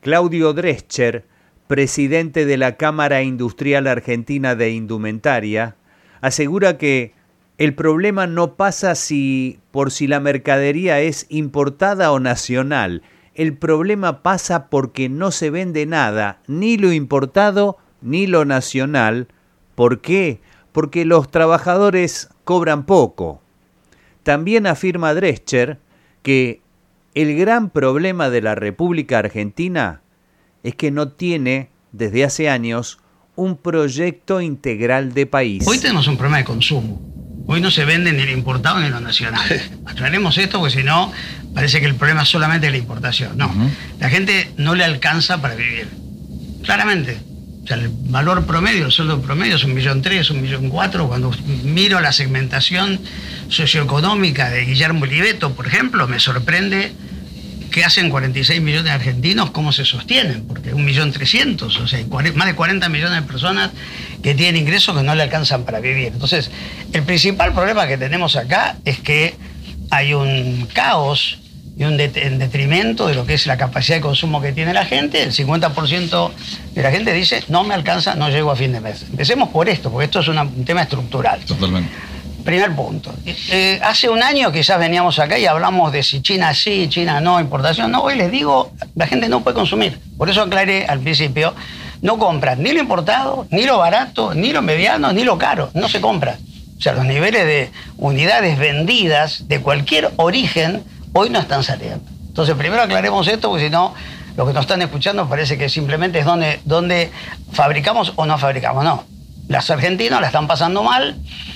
Claudio Drescher, presidente de la Cámara Industrial Argentina de Indumentaria, asegura que el problema no pasa por si la mercadería es importada o nacional. El problema pasa porque no se vende nada, ni lo importado ni lo nacional. ¿Por qué? Porque los trabajadores cobran poco. También afirma Drescher que el gran problema de la República Argentina es que no tiene, desde hace años, un proyecto integral de país. Hoy tenemos un problema de consumo. Hoy no se vende ni lo importado ni lo nacional. Aclaremos esto porque si no, parece que el problema es solamente la importación. No, la gente no le alcanza para vivir. Claramente. O sea, el valor promedio, el sueldo promedio es 1.300.000, 1.400.000. Cuando miro la segmentación socioeconómica de Guillermo Oliveto, por ejemplo, me sorprende qué hacen 46 millones de argentinos, cómo se sostienen, porque 1.300.000, o sea, hay más de 40 millones de personas que tienen ingresos que no le alcanzan para vivir. Entonces, el principal problema que tenemos acá es que hay un caos y en detrimento de lo que es la capacidad de consumo que tiene la gente. El 50% de la gente dice, no me alcanza, no llego a fin de mes. Empecemos por esto, porque esto es un tema estructural. Totalmente. Primer punto. Hace un año quizás veníamos acá y hablamos de si China sí, China no, importación. No, hoy les digo, la gente no puede consumir. Por eso aclaré al principio, no compran ni lo importado, ni lo barato, ni lo mediano, ni lo caro. No se compra. O sea, los niveles de unidades vendidas de cualquier origen hoy no están saliendo. Entonces, primero aclaremos esto, porque si no, los que nos están escuchando parece que simplemente es donde fabricamos o no fabricamos. No, los argentinos la están pasando mal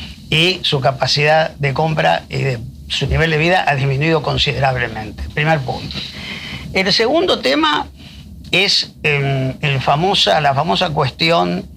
y su capacidad de compra y de su nivel de vida ha disminuido considerablemente. Primer punto. El segundo tema es la famosa cuestión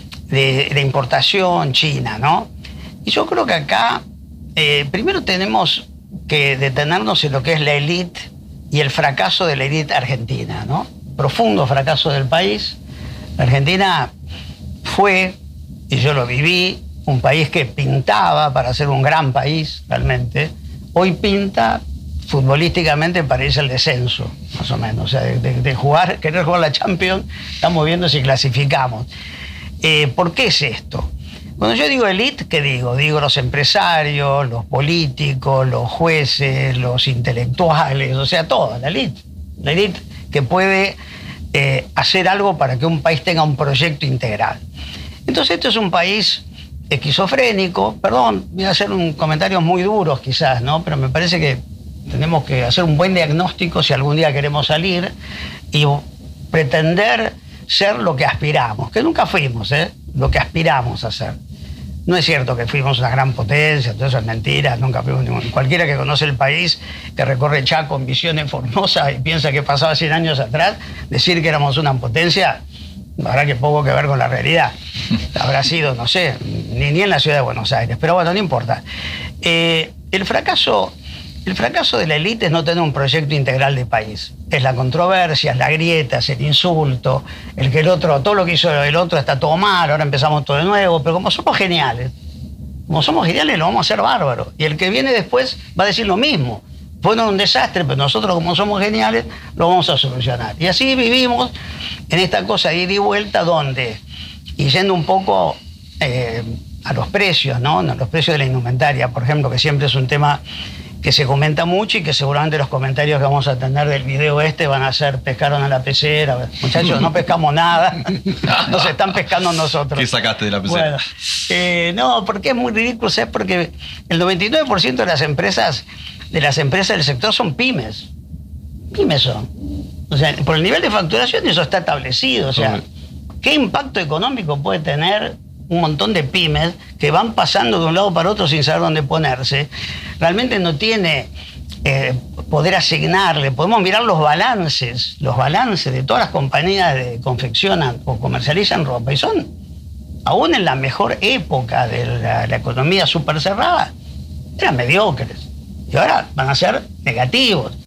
de importación china, ¿no? Y yo creo que acá, primero tenemos que detenernos en lo que es la élite y el fracaso de la élite argentina, ¿no? Profundo fracaso del país. La Argentina fue, y yo lo viví, un país que pintaba para ser un gran país, realmente. Hoy pinta futbolísticamente para irse al descenso, más o menos. O sea, de querer jugar la Champions, estamos viendo si clasificamos. ¿Por qué es esto? Cuando yo digo élite, ¿qué digo? Digo los empresarios, los políticos, los jueces, los intelectuales, o sea, toda la élite. La élite que puede hacer algo para que un país tenga un proyecto integral. Entonces, esto es un país esquizofrénico. Perdón, voy a hacer comentarios muy duros quizás, ¿no? Pero me parece que tenemos que hacer un buen diagnóstico si algún día queremos salir y pretender ser lo que aspiramos, que nunca fuimos, lo que aspiramos a ser. No es cierto que fuimos una gran potencia, todo eso es mentira, nunca fuimos ningún. Cualquiera que conoce el país, que recorre Chaco en visiones formosas y piensa que pasaba 100 años atrás, decir que éramos una potencia, habrá que poco que ver con la realidad. Habrá sido, no sé, ni en la ciudad de Buenos Aires, pero bueno, no importa. El fracaso de la élite es no tener un proyecto integral de país. Es la controversia, es la grieta, es el insulto, el que el otro, todo lo que hizo el otro está todo mal, ahora empezamos todo de nuevo, pero como somos geniales lo vamos a hacer bárbaro. Y el que viene después va a decir lo mismo. Fue un desastre, pero nosotros como somos geniales lo vamos a solucionar. Y así vivimos en esta cosa de ida y vuelta donde, y yendo un poco a los precios, ¿no? A los precios de la indumentaria, por ejemplo, que siempre es un tema que se comenta mucho y que seguramente los comentarios que vamos a tener del video van a ser pescaron a la pecera. Muchachos, no pescamos nada, nos están pescando nosotros. ¿Qué sacaste de la pecera? Bueno, no, porque es muy ridículo, ¿sabes? Porque el 99% de las empresas del sector son pymes. Pymes son. O sea, por el nivel de facturación eso está establecido. O sea, ¿qué impacto económico puede tener un montón de pymes que van pasando de un lado para otro sin saber dónde ponerse? Realmente no tiene poder asignarle. Podemos mirar los balances de todas las compañías que confeccionan o comercializan ropa y son, aún en la mejor época de la economía súper cerrada, eran mediocres y ahora van a ser negativos.